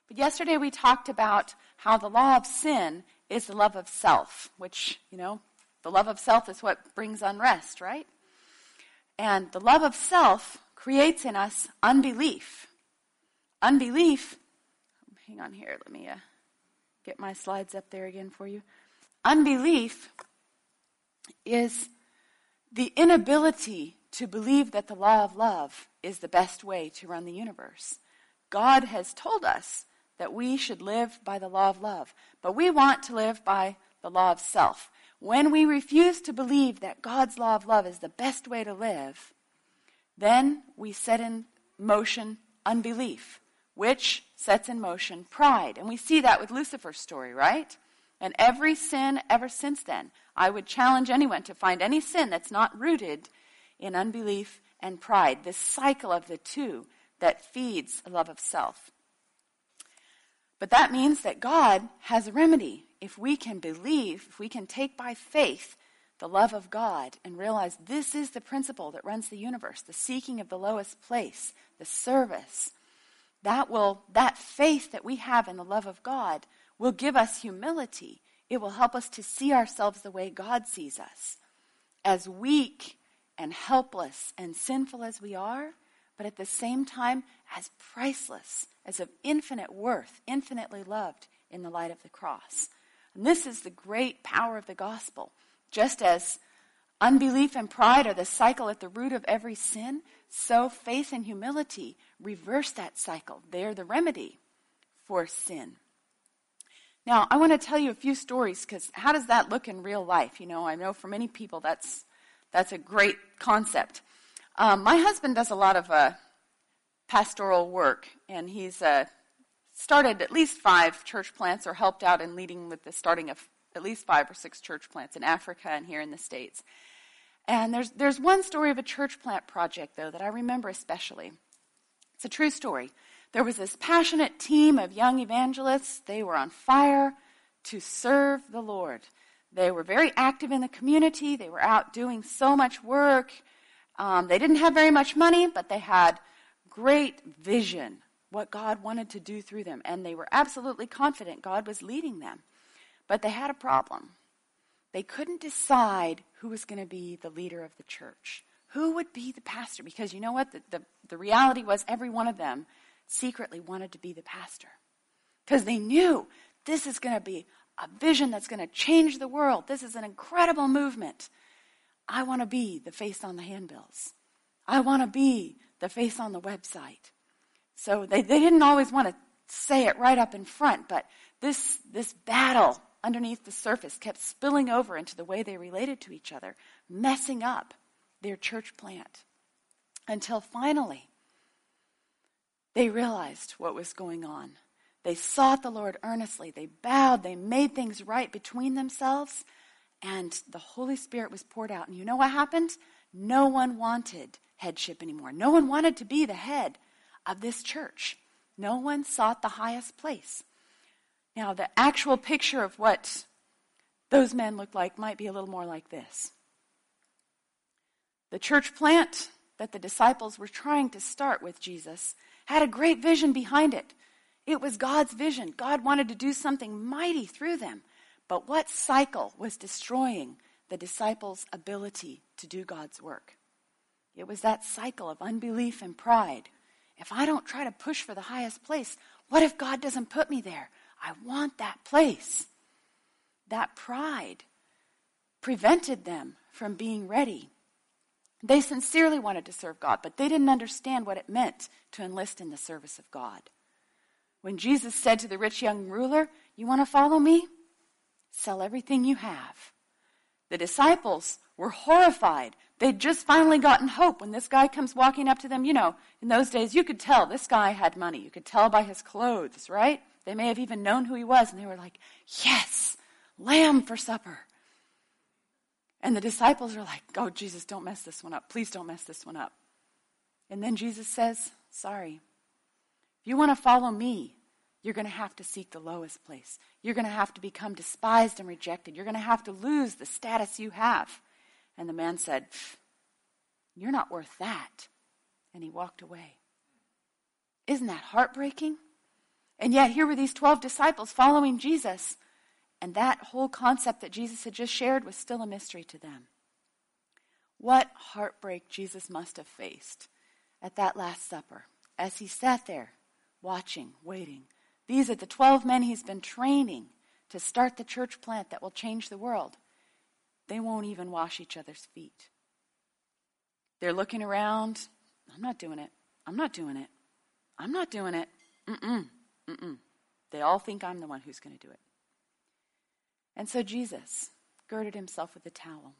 But yesterday we talked about how the law of sin is the love of self, which, the love of self is what brings unrest, right? And the love of self creates in us unbelief. Unbelief, hang on here, let me get my slides up there again for you. Unbelief is the inability to believe that the law of love is the best way to run the universe. God has told us that we should live by the law of love, but we want to live by the law of self. When we refuse to believe that God's law of love is the best way to live, then we set in motion unbelief, which sets in motion pride. And we see that with Lucifer's story, right? And every sin ever since then. I would challenge anyone to find any sin that's not rooted in unbelief and pride, this cycle of the two that feeds a love of self. But that means that God has a remedy. If we can believe, if we can take by faith the love of God and realize this is the principle that runs the universe, the seeking of the lowest place, the service, that faith that we have in the love of God will give us humility. It will help us to see ourselves the way God sees us, as weak and helpless and sinful as we are, but at the same time as priceless, as of infinite worth, infinitely loved in the light of the cross. And this is the great power of the gospel. Just as unbelief and pride are the cycle at the root of every sin, so faith and humility reverse that cycle. They're the remedy for sin. Now, I want to tell you a few stories, because how does that look in real life? I know for many people that's a great concept. My husband does a lot of pastoral work, and he's started at least 5 church plants, or helped out in leading with the starting of at least 5 or 6 church plants in Africa and here in the States. And there's one story of a church plant project, though, that I remember especially. It's a true story. There was this passionate team of young evangelists. They were on fire to serve the Lord. They were very active in the community. They were out doing so much work. They didn't have very much money, but they had great vision, what God wanted to do through them. And they were absolutely confident God was leading them. But they had a problem. They couldn't decide who was going to be the leader of the church. Who would be the pastor? Because you know what? The reality was every one of them secretly wanted to be the pastor. Because they knew this is going to be a vision that's going to change the world. This is an incredible movement. I want to be the face on the handbills. I want to be the face on the website. So they didn't always want to say it right up in front, but this battle underneath the surface kept spilling over into the way they related to each other, messing up their church plant. Until finally, they realized what was going on. They sought the Lord earnestly. They bowed. They made things right between themselves. And the Holy Spirit was poured out. And you know what happened? No one wanted headship anymore. No one wanted to be the head of this church. No one sought the highest place. Now, the actual picture of what those men looked like might be a little more like this. The church plant that the disciples were trying to start with Jesus had a great vision behind it. It was God's vision. God wanted to do something mighty through them. But what cycle was destroying the disciples' ability to do God's work? It was that cycle of unbelief and pride. If I don't try to push for the highest place, what if God doesn't put me there? I want that place. That pride prevented them from being ready. They sincerely wanted to serve God, but they didn't understand what it meant to enlist in the service of God. When Jesus said to the rich young ruler, "You want to follow me? Sell everything you have." The disciples were horrified. They'd just finally gotten hope when this guy comes walking up to them. In those days, you could tell this guy had money. You could tell by his clothes, right? They may have even known who he was, and they were like, "Yes, lamb for supper." And the disciples are like, "Oh, Jesus, don't mess this one up. Please don't mess this one up." And then Jesus says, "Sorry. If you want to follow me, you're going to have to seek the lowest place. You're going to have to become despised and rejected. You're going to have to lose the status you have." And the man said, "You're not worth that." And he walked away. Isn't that heartbreaking? And yet here were these 12 disciples following Jesus. And that whole concept that Jesus had just shared was still a mystery to them. What heartbreak Jesus must have faced at that Last Supper as he sat there watching, waiting. These are the 12 men he's been training to start the church plant that will change the world. They won't even wash each other's feet. They're looking around. I'm not doing it. I'm not doing it. I'm not doing it. They all think I'm the one who's going to do it. And so Jesus girded himself with a towel.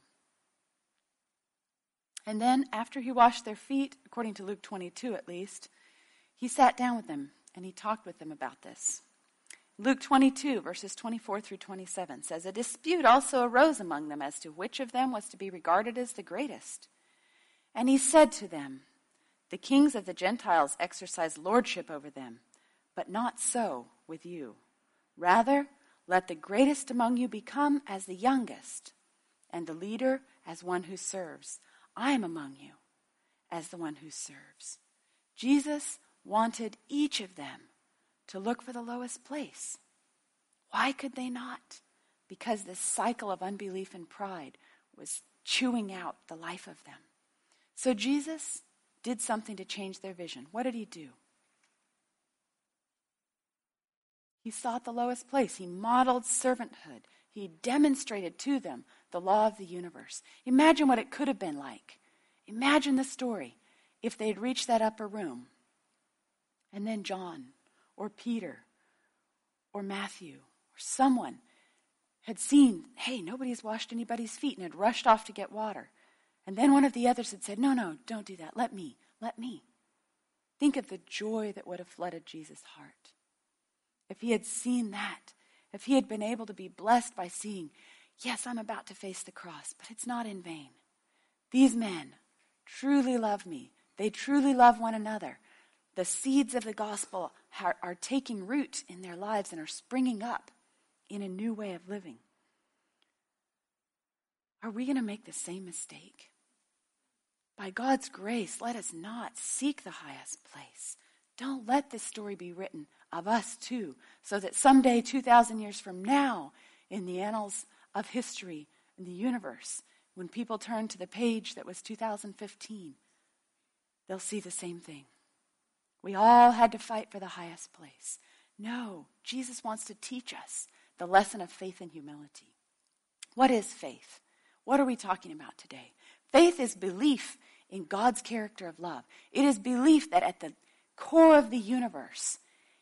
And then after he washed their feet, according to Luke 22 at least, he sat down with them and he talked with them about this. Luke 22, verses 24 through 27 says, "A dispute also arose among them as to which of them was to be regarded as the greatest. And he said to them, 'The kings of the Gentiles exercise lordship over them, but not so with you. Rather, let the greatest among you become as the youngest, and the leader as one who serves. I am among you as the one who serves.'" Jesus wanted each of them to look for the lowest place. Why could they not? Because this cycle of unbelief and pride was chewing out the life of them. So Jesus did something to change their vision. What did he do? He sought the lowest place. He modeled servanthood. He demonstrated to them the law of the universe. Imagine what it could have been like. Imagine the story if they'd reached that upper room and then John or Peter or Matthew or someone had seen, hey, nobody's washed anybody's feet, and had rushed off to get water. And then one of the others had said, no, don't do that. Let me. Think of the joy that would have flooded Jesus' heart. If he had seen that, if he had been able to be blessed by seeing, yes, I'm about to face the cross, but it's not in vain. These men truly love me. They truly love one another. The seeds of the gospel are taking root in their lives and are springing up in a new way of living. Are we going to make the same mistake? By God's grace, let us not seek the highest place. Don't let this story be written of us too, so that someday, 2,000 years from now, in the annals of history in the universe, when people turn to the page that was 2015, they'll see the same thing. We all had to fight for the highest place. No, Jesus wants to teach us the lesson of faith and humility. What is faith? What are we talking about today? Faith is belief in God's character of love. It is belief that at the core of the universe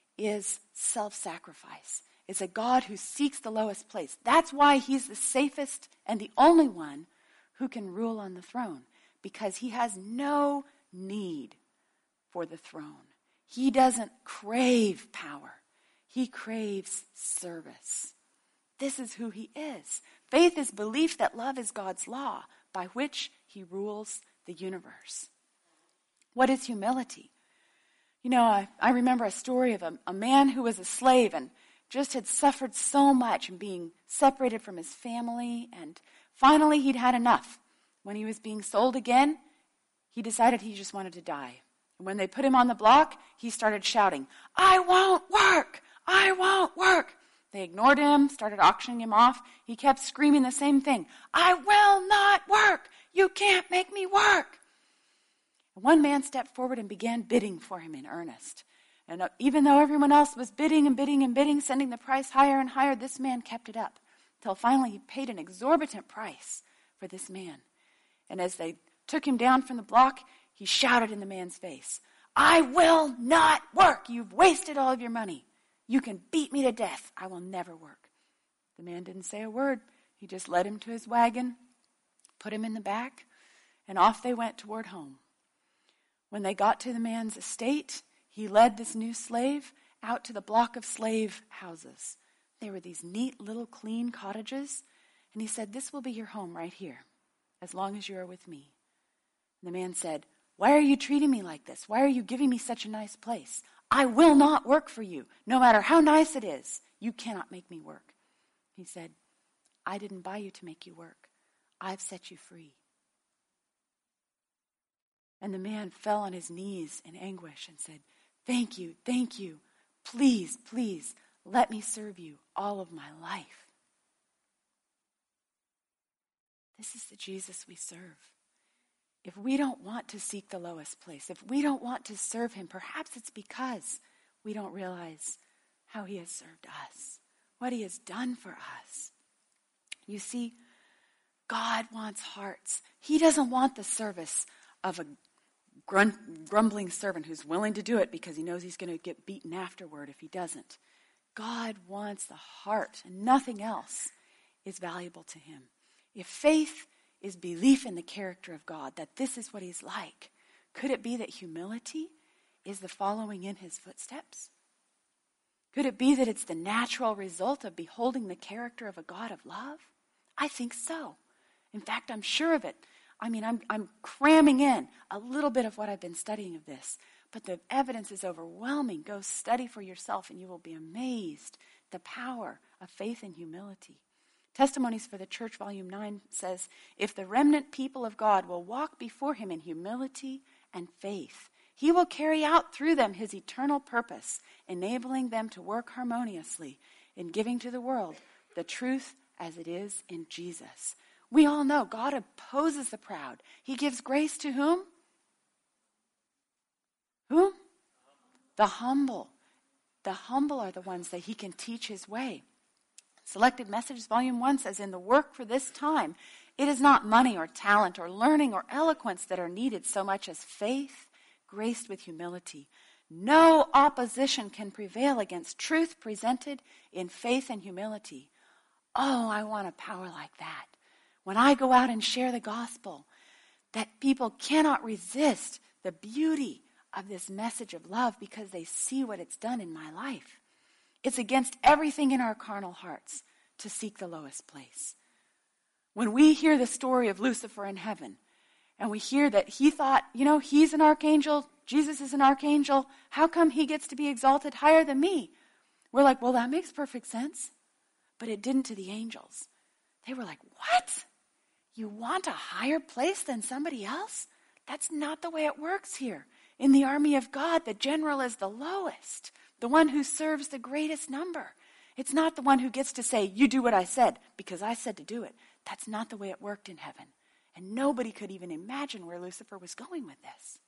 is self-sacrifice. It's a God who seeks the lowest place. That's why he's the safest and the only one who can rule on the throne, because he has no need for the throne. He doesn't crave power. He craves service. This is who he is. Faith is belief that love is God's law by which he rules the universe. What is humility? You know, I remember a story of a man who was a slave and just had suffered so much and being separated from his family, and finally he'd had enough. When he was being sold again, he decided he just wanted to die. And when they put him on the block, he started shouting, "I won't work! I won't work!" They ignored him, started auctioning him off. He kept screaming the same thing, "I will not work! You can't make me work!" And one man stepped forward and began bidding for him in earnest. And even though everyone else was bidding and bidding and bidding, sending the price higher and higher, this man kept it up until finally he paid an exorbitant price for this man. And as they took him down from the block, he shouted in the man's face, "I will not work! You've wasted all of your money. You can beat me to death. I will never work." The man didn't say a word. He just led him to his wagon, put him in the back, and off they went toward home. When they got to the man's estate, he led this new slave out to the block of slave houses. They were these neat little clean cottages, and he said, "This will be your home right here, as long as you are with me." And the man said, "Why are you treating me like this? Why are you giving me such a nice place? I will not work for you. No matter how nice it is, you cannot make me work." He said, "I didn't buy you to make you work. I've set you free." And the man fell on his knees in anguish and said, thank you. Please, please, let me serve you all of my life. This is the Jesus we serve. If we don't want to seek the lowest place, if we don't want to serve him, perhaps it's because we don't realize how he has served us, what he has done for us. You see, God wants hearts. He doesn't want the service of a grumbling servant who's willing to do it because he knows he's going to get beaten afterward if he doesn't. God wants the heart, and nothing else is valuable to him. If faith is belief in the character of God, that this is what he's like, could it be that humility is the following in his footsteps? Could it be that it's the natural result of beholding the character of a God of love? I think so. In fact, I'm sure of it. I mean, I'm cramming in a little bit of what I've been studying of this, but the evidence is overwhelming. Go study for yourself and you will be amazed the power of faith and humility. Testimonies for the Church, Volume 9 says, if the remnant people of God will walk before him in humility and faith, he will carry out through them his eternal purpose, enabling them to work harmoniously in giving to the world the truth as it is in Jesus. We all know God opposes the proud. He gives grace to whom? Whom? The humble. The humble are the ones that he can teach his way. Selected Messages, Volume 1 says, in the work for this time, it is not money or talent or learning or eloquence that are needed so much as faith graced with humility. No opposition can prevail against truth presented in faith and humility. Oh, I want a power like that. When I go out and share the gospel, that people cannot resist the beauty of this message of love because they see what it's done in my life. It's against everything in our carnal hearts to seek the lowest place. When we hear the story of Lucifer in heaven, and we hear that he thought, he's an archangel, Jesus is an archangel, how come he gets to be exalted higher than me? We're like, well, that makes perfect sense. But it didn't to the angels. They were like, what? You want a higher place than somebody else? That's not the way it works here. In the army of God, the general is the lowest, the one who serves the greatest number. It's not the one who gets to say, you do what I said, because I said to do it. That's not the way it worked in heaven. And nobody could even imagine where Lucifer was going with this.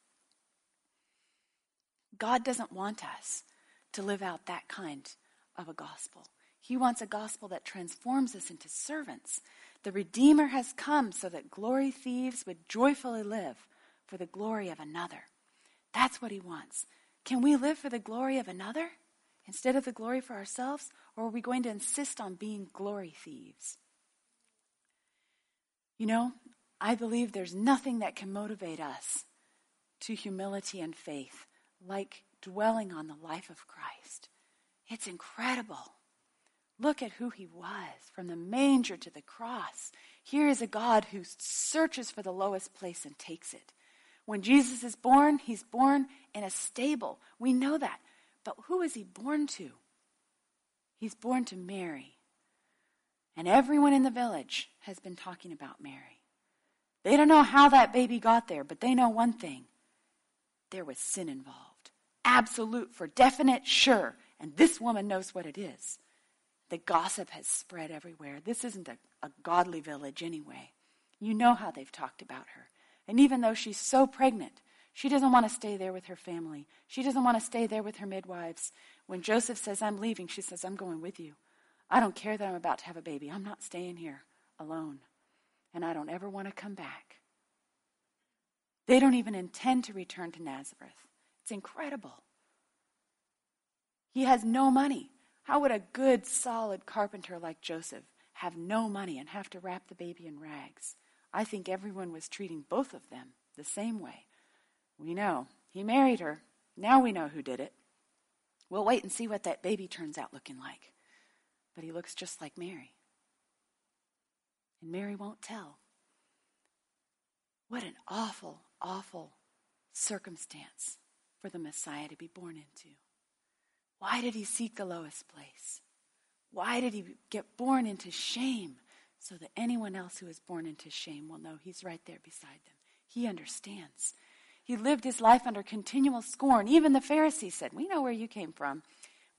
God doesn't want us to live out that kind of a gospel. He wants a gospel that transforms us into servants. The Redeemer has come so that glory thieves would joyfully live for the glory of another. That's what he wants. Can we live for the glory of another instead of the glory for ourselves? Or are we going to insist on being glory thieves? I believe there's nothing that can motivate us to humility and faith like dwelling on the life of Christ. It's incredible. Look at who he was, from the manger to the cross. Here is a God who searches for the lowest place and takes it. When Jesus is born, he's born in a stable. We know that. But who is he born to? He's born to Mary. And everyone in the village has been talking about Mary. They don't know how that baby got there, but they know one thing. There was sin involved. Absolute, for definite, sure. And this woman knows what it is. The gossip has spread everywhere. This isn't a godly village anyway. You know how they've talked about her. And even though she's so pregnant, she doesn't want to stay there with her family. She doesn't want to stay there with her midwives. When Joseph says, I'm leaving, she says, I'm going with you. I don't care that I'm about to have a baby. I'm not staying here alone. And I don't ever want to come back. They don't even intend to return to Nazareth. It's incredible. He has no money. How would a good, solid carpenter like Joseph have no money and have to wrap the baby in rags? I think everyone was treating both of them the same way. We know. He married her. Now we know who did it. We'll wait and see what that baby turns out looking like. But he looks just like Mary. And Mary won't tell. What an awful, awful circumstance for the Messiah to be born into. Why did he seek the lowest place? Why did he get born into shame so that anyone else who is born into shame will know he's right there beside them? He understands. He lived his life under continual scorn. Even the Pharisees said, we know where you came from.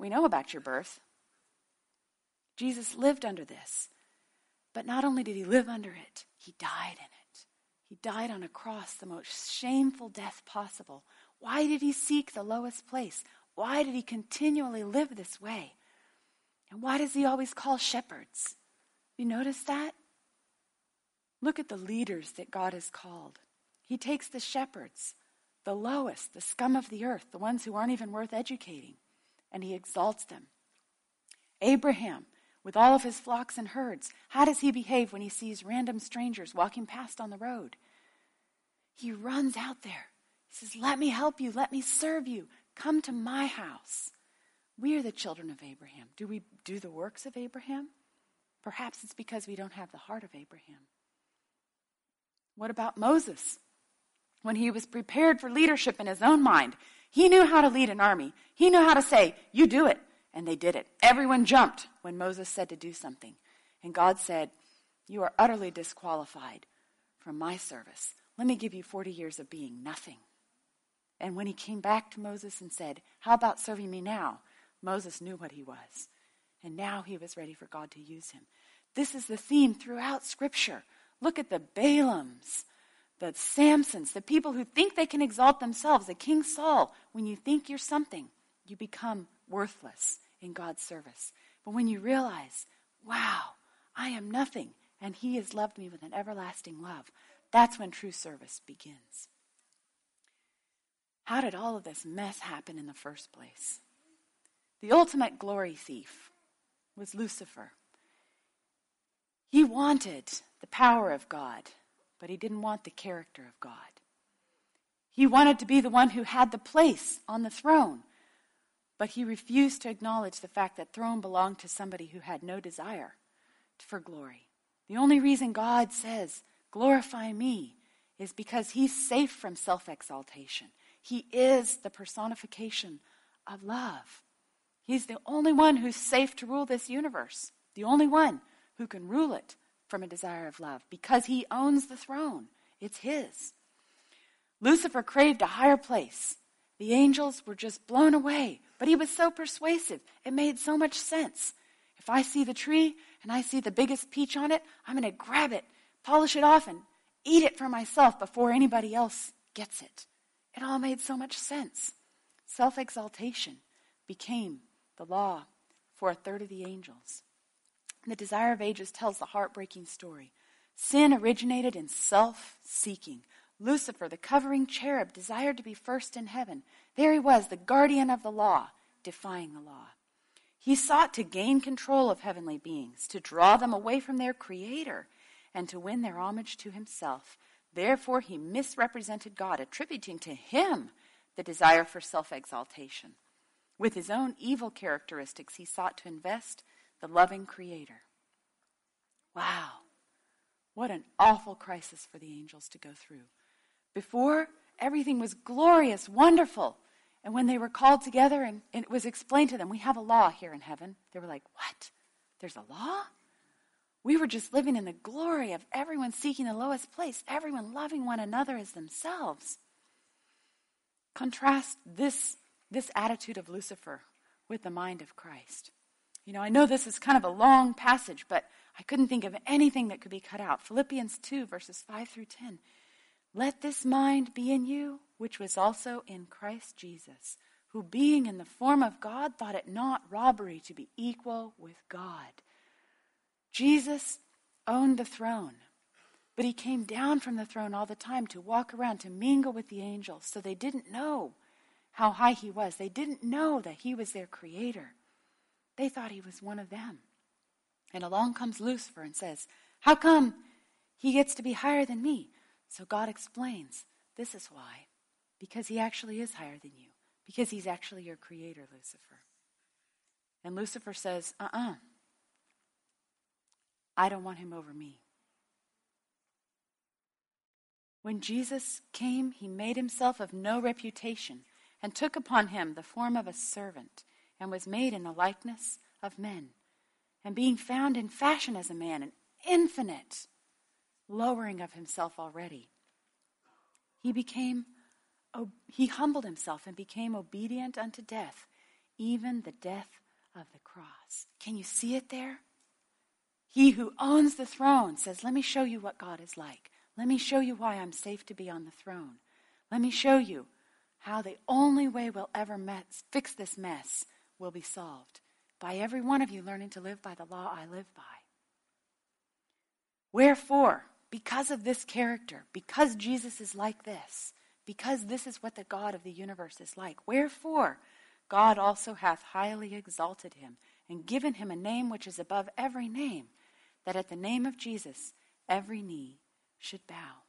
We know about your birth. Jesus lived under this. But not only did he live under it, he died in it. He died on a cross, the most shameful death possible. Why did he seek the lowest place? Why did he continually live this way? And why does he always call shepherds? You notice that? Look at the leaders that God has called. He takes the shepherds, the lowest, the scum of the earth, the ones who aren't even worth educating, and he exalts them. Abraham, with all of his flocks and herds, how does he behave when he sees random strangers walking past on the road? He runs out there. He says, let me help you. Let me serve you. Come to my house. We are the children of Abraham. Do we do the works of Abraham? Perhaps it's because we don't have the heart of Abraham. What about Moses? When he was prepared for leadership in his own mind, he knew how to lead an army. He knew how to say, you do it. And they did it. Everyone jumped when Moses said to do something. And God said, you are utterly disqualified from my service. Let me give you 40 years of being nothing. And when he came back to Moses and said, how about serving me now? Moses knew what he was. And now he was ready for God to use him. This is the theme throughout Scripture. Look at the Balaams, the Samsons, the people who think they can exalt themselves, the King Saul. When you think you're something, you become worthless in God's service. But when you realize, wow, I am nothing, and he has loved me with an everlasting love, that's when true service begins. How did all of this mess happen in the first place? The ultimate glory thief was Lucifer. He wanted the power of God, but he didn't want the character of God. He wanted to be the one who had the place on the throne, but he refused to acknowledge the fact that throne belonged to somebody who had no desire for glory. The only reason God says, glorify me, is because he's safe from self-exaltation. He is the personification of love. He's the only one who's safe to rule this universe, the only one who can rule it from a desire of love, because he owns the throne. It's his. Lucifer craved a higher place. The angels were just blown away, but he was so persuasive. It made so much sense. If I see the tree and I see the biggest peach on it, I'm going to grab it, polish it off, and eat it for myself before anybody else gets it. It all made so much sense. Self-exaltation became the law for a third of the angels. The Desire of Ages tells the heartbreaking story. Sin originated in self-seeking. Lucifer, the covering cherub, desired to be first in heaven. There he was, the guardian of the law, defying the law. He sought to gain control of heavenly beings, to draw them away from their Creator, and to win their homage to himself. Therefore, he misrepresented God, attributing to him the desire for self-exaltation. With his own evil characteristics, he sought to invest the loving Creator. Wow. What an awful crisis for the angels to go through. Before, everything was glorious, wonderful. And when they were called together and it was explained to them, we have a law here in heaven, they were like, what? There's a law? We were just living in the glory of everyone seeking the lowest place, everyone loving one another as themselves. Contrast this attitude of Lucifer with the mind of Christ. You know, I know this is kind of a long passage, but I couldn't think of anything that could be cut out. Philippians 2, verses 5 through 10. Let this mind be in you, which was also in Christ Jesus, who being in the form of God, thought it not robbery to be equal with God. Jesus owned the throne, but he came down from the throne all the time to walk around, to mingle with the angels, so they didn't know how high he was. They didn't know that he was their Creator. They thought he was one of them. And along comes Lucifer and says, how come he gets to be higher than me? So God explains, this is why. Because he actually is higher than you. Because he's actually your Creator, Lucifer. And Lucifer says, I don't want him over me. When Jesus came, he made himself of no reputation and took upon him the form of a servant and was made in the likeness of men. And being found in fashion as a man, an infinite lowering of himself already, he humbled himself and became obedient unto death, even the death of the cross. Can you see it there? He who owns the throne says, let me show you what God is like. Let me show you why I'm safe to be on the throne. Let me show you how the only way we'll ever fix this mess will be solved by every one of you learning to live by the law I live by. Wherefore, because of this character, because Jesus is like this, because this is what the God of the universe is like, wherefore God also hath highly exalted him and given him a name which is above every name, that at the name of Jesus every knee should bow.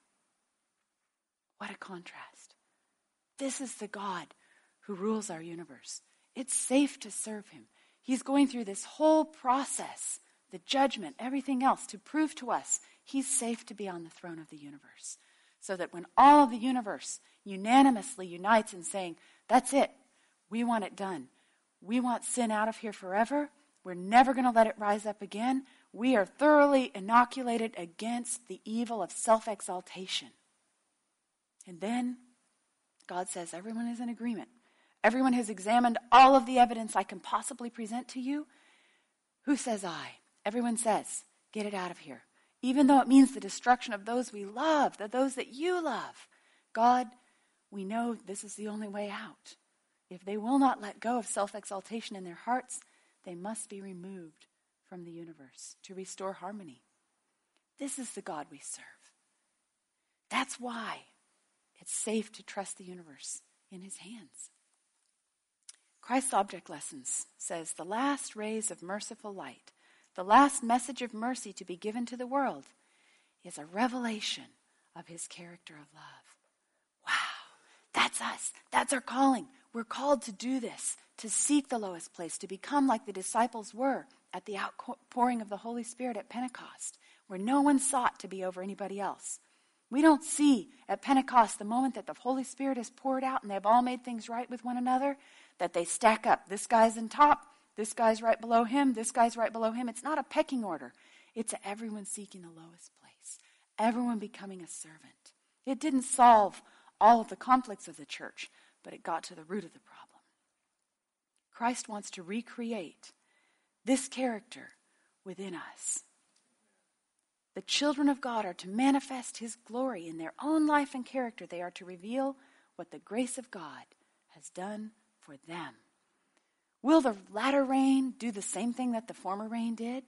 What a contrast. This is the God who rules our universe. It's safe to serve him. He's going through this whole process, the judgment, everything else, to prove to us he's safe to be on the throne of the universe. So that when all of the universe unanimously unites in saying, that's it, we want it done. We want sin out of here forever. We're never going to let it rise up again. We are thoroughly inoculated against the evil of self-exaltation. And then God says, everyone is in agreement. Everyone has examined all of the evidence I can possibly present to you. Who says I? Everyone says, get it out of here. Even though it means the destruction of those we love, those that you love. God, we know this is the only way out. If they will not let go of self-exaltation in their hearts, they must be removed from the universe to restore harmony. This is the God we serve. That's why it's safe to trust the universe in his hands. Christ's Object Lessons says, the last rays of merciful light, the last message of mercy to be given to the world, is a revelation of his character of love. Wow, that's us. That's our calling. We're called to do this, to seek the lowest place, to become like the disciples were at the outpouring of the Holy Spirit at Pentecost, where no one sought to be over anybody else. We don't see at Pentecost the moment that the Holy Spirit is poured out and they've all made things right with one another, that they stack up. This guy's in top, this guy's right below him, this guy's right below him. It's not a pecking order. It's everyone seeking the lowest place, everyone becoming a servant. It didn't solve all of the conflicts of the church, but it got to the root of the problem. Christ wants to recreate this character within us. The children of God are to manifest his glory in their own life and character. They are to reveal what the grace of God has done for them. Will the latter rain do the same thing that the former rain did?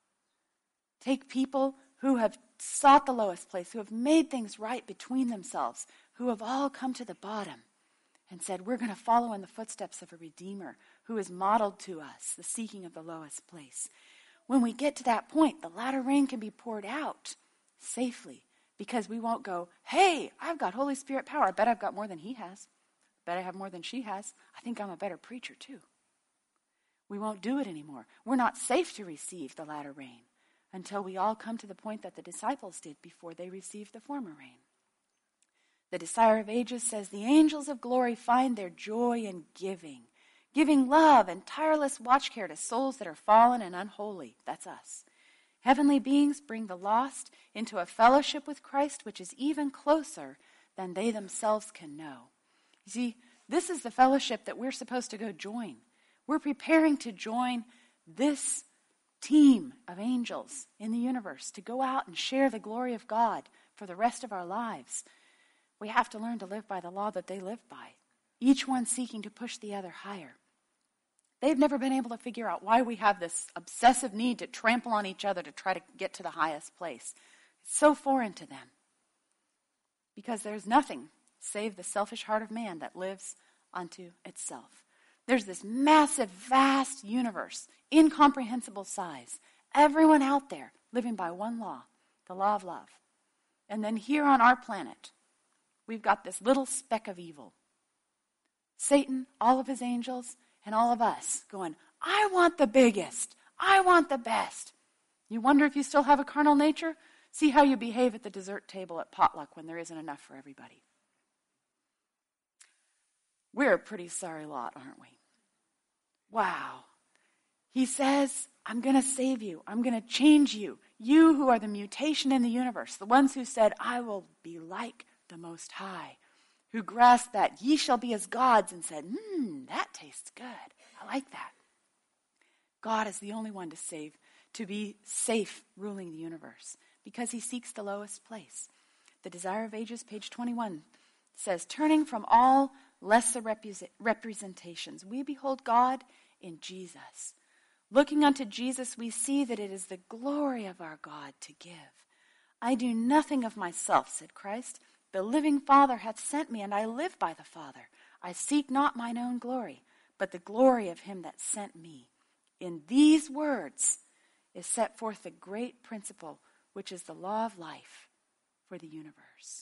Take people who have sought the lowest place, who have made things right between themselves, who have all come to the bottom and said, we're going to follow in the footsteps of a Redeemer who has modeled to us the seeking of the lowest place. When we get to that point, the latter rain can be poured out safely because we won't go, hey, I've got Holy Spirit power. I bet I've got more than he has. I bet I have more than she has. I think I'm a better preacher too. We won't do it anymore. We're not safe to receive the latter rain until we all come to the point that the disciples did before they received the former rain. The Desire of Ages says, the angels of glory find their joy in giving love and tireless watch care to souls that are fallen and unholy. That's us. Heavenly beings bring the lost into a fellowship with Christ which is even closer than they themselves can know. You see, this is the fellowship that we're supposed to go join. We're preparing to join this team of angels in the universe to go out and share the glory of God for the rest of our lives. We have to learn to live by the law that they live by, each one seeking to push the other higher. They've never been able to figure out why we have this obsessive need to trample on each other to try to get to the highest place. It's so foreign to them. Because there's nothing save the selfish heart of man that lives unto itself. There's this massive, vast universe, incomprehensible size. Everyone out there living by one law, the law of love. And then here on our planet, we've got this little speck of evil. Satan, all of his angels, and all of us going, I want the biggest. I want the best. You wonder if you still have a carnal nature? See how you behave at the dessert table at potluck when there isn't enough for everybody. We're a pretty sorry lot, aren't we? Wow. He says, I'm going to save you. I'm going to change you. You who are the mutation in the universe, the ones who said, I will be like the Most High, who grasped that ye shall be as gods and said, that tastes good. I like that. God is the only one to save, to be safe ruling the universe, because he seeks the lowest place. The Desire of Ages, page 21, says, turning from all lesser representations, we behold God in Jesus. Looking unto Jesus, we see that it is the glory of our God to give. I do nothing of myself, said Christ. The living Father hath sent me, and I live by the Father. I seek not mine own glory, but the glory of him that sent me. In these words is set forth the great principle, which is the law of life for the universe.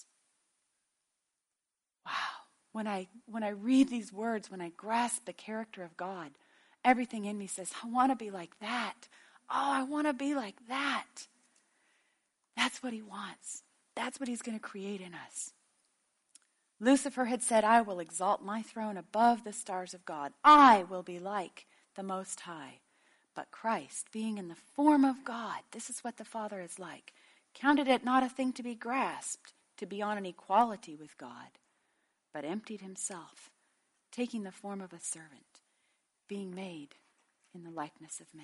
Wow. When I read these words, when I grasp the character of God, everything in me says, I want to be like that. Oh, I want to be like that. That's what he wants. That's what he's going to create in us. Lucifer had said, I will exalt my throne above the stars of God. I will be like the Most High. But Christ, being in the form of God, this is what the Father is like, counted it not a thing to be grasped, to be on an equality with God, but emptied himself, taking the form of a servant, being made in the likeness of men.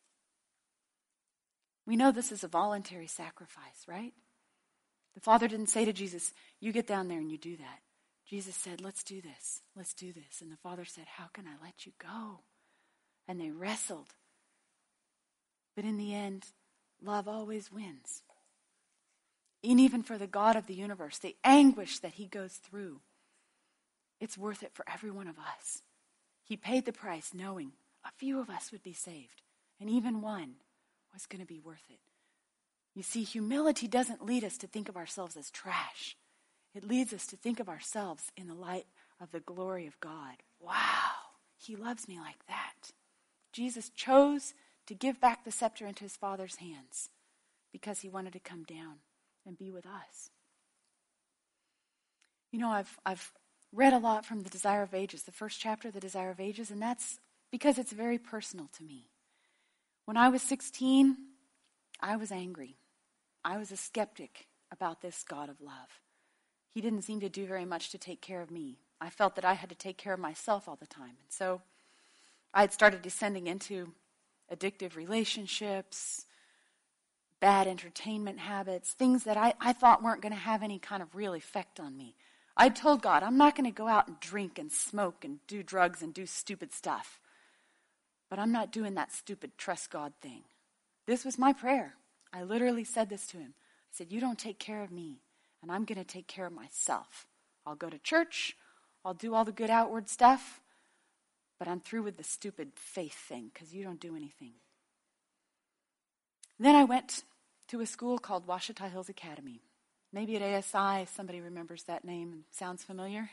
We know this is a voluntary sacrifice, right? The Father didn't say to Jesus, you get down there and you do that. Jesus said, let's do this. Let's do this. And the Father said, how can I let you go? And they wrestled. But in the end, love always wins. And even for the God of the universe, the anguish that he goes through, it's worth it for every one of us. He paid the price knowing a few of us would be saved. And even one was going to be worth it. You see, humility doesn't lead us to think of ourselves as trash. It leads us to think of ourselves in the light of the glory of God. Wow, he loves me like that. Jesus chose to give back the scepter into his Father's hands because he wanted to come down and be with us. You know, I've read a lot from the Desire of Ages, the first chapter of the Desire of Ages, and that's because it's very personal to me. When I was 16, I was angry. I was a skeptic about this God of love. He didn't seem to do very much to take care of me. I felt that I had to take care of myself all the time. And so I had started descending into addictive relationships, bad entertainment habits, things that I thought weren't going to have any kind of real effect on me. I told God, I'm not going to go out and drink and smoke and do drugs and do stupid stuff. But I'm not doing that stupid trust God thing. This was my prayer. I literally said this to him. I said, you don't take care of me, and I'm going to take care of myself. I'll go to church. I'll do all the good outward stuff. But I'm through with the stupid faith thing because you don't do anything. Then I went to a school called Ouachita Hills Academy. Maybe at ASI, somebody remembers that name and sounds familiar.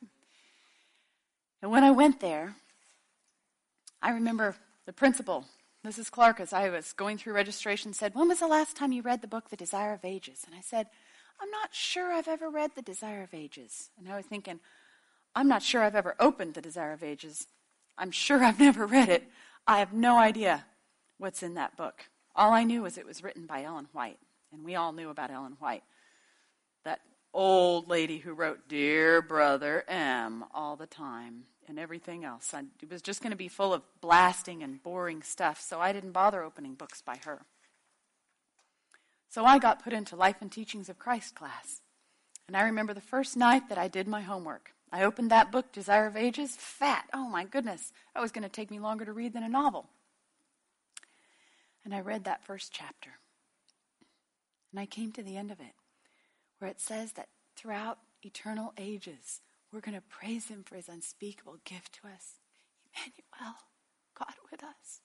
And when I went there, I remember the principal, Mrs. Clark, as I was going through registration, said, when was the last time you read the book, The Desire of Ages? And I said, I'm not sure I've ever read The Desire of Ages. And I was thinking, I'm not sure I've ever opened The Desire of Ages. I'm sure I've never read it. I have no idea what's in that book. All I knew was it was written by Ellen White. And we all knew about Ellen White. That old lady who wrote Dear Brother M all the time and everything else. It was just going to be full of blasting and boring stuff, so I didn't bother opening books by her. So I got put into Life and Teachings of Christ class. And I remember the first night that I did my homework. I opened that book, Desire of Ages, fat. Oh my goodness, that was going to take me longer to read than a novel. And I read that first chapter. And I came to the end of it, where it says that throughout eternal ages, we're going to praise him for his unspeakable gift to us. Emmanuel, God with us.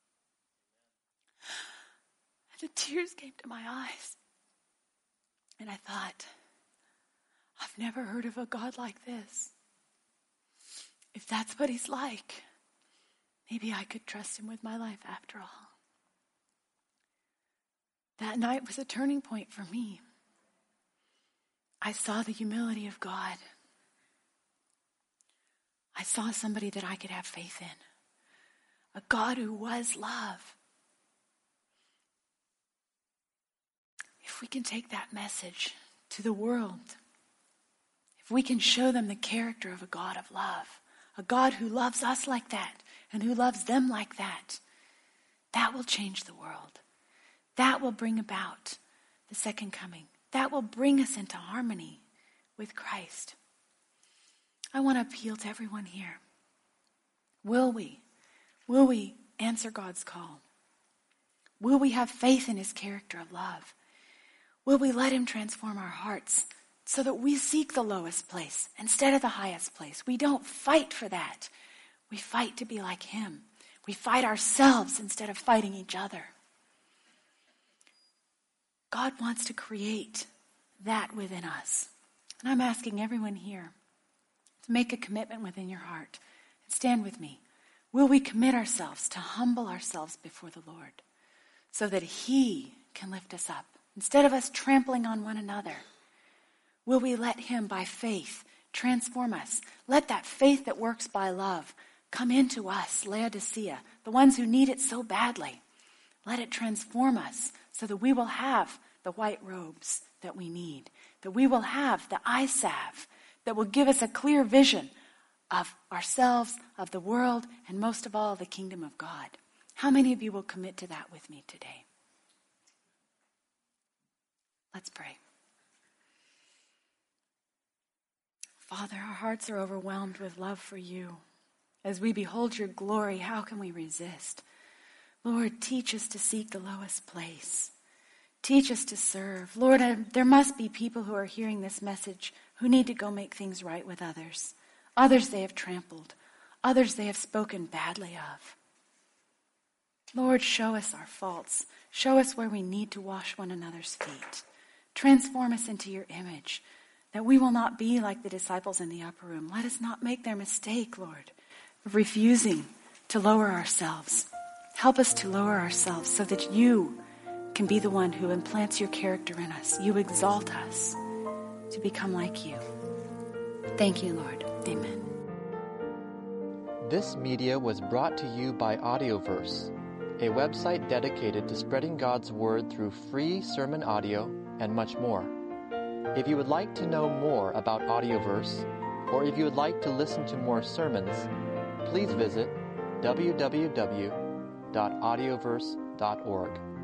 And the tears came to my eyes. And I thought, I've never heard of a God like this. If that's what he's like, maybe I could trust him with my life after all. That night was a turning point for me. I saw the humility of God. I saw somebody that I could have faith in. A God who was love. If we can take that message to the world, if we can show them the character of a God of love, a God who loves us like that and who loves them like that, will change the world. That will bring about the second coming. That will bring us into harmony with Christ. I want to appeal to everyone here. Will we answer God's call? Will we have faith in his character of love? Will we let him transform our hearts so that we seek the lowest place instead of the highest place? We don't fight for that. We fight to be like him. We fight ourselves instead of fighting each other. God wants to create that within us. And I'm asking everyone here to make a commitment within your heart. And stand with me. Will we commit ourselves to humble ourselves before the Lord so that he can lift us up instead of us trampling on one another? Will we let him, by faith, transform us? Let that faith that works by love come into us, Laodicea, the ones who need it so badly. Let it transform us so that we will have the white robes that we need, that we will have the eye salve that will give us a clear vision of ourselves, of the world, and most of all, the kingdom of God. How many of you will commit to that with me today? Let's pray. Father, our hearts are overwhelmed with love for you. As we behold your glory, how can we resist? Lord, teach us to seek the lowest place. Teach us to serve. Lord, there must be people who are hearing this message who need to go make things right with others. Others they have trampled. Others they have spoken badly of. Lord, show us our faults. Show us where we need to wash one another's feet. Transform us into your image, that we will not be like the disciples in the upper room. Let us not make their mistake, Lord, of refusing to lower ourselves. Help us to lower ourselves so that you can be the one who implants your character in us. You exalt us to become like you. Thank you, Lord. Amen. This media was brought to you by Audioverse, a website dedicated to spreading God's word through free sermon audio and much more. If you would like to know more about Audioverse, or if you would like to listen to more sermons, please visit www.audioverse.org.